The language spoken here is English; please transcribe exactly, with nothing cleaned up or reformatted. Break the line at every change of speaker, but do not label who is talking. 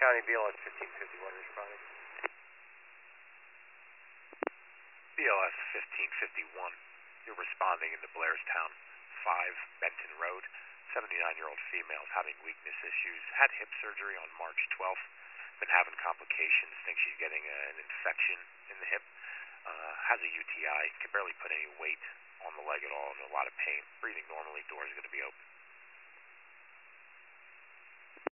County, B L S fifteen fifty-one responding.
B L S fifteen fifty-one, you're responding in the Blairstown five Benton Road. seventy-nine-year-old female having weakness issues, had hip surgery on March twelfth, been having complications, thinks she's getting a, an infection in the hip, uh, has a U T I, can barely put any weight on the leg at all, in a lot of pain, breathing normally, door's going to be open.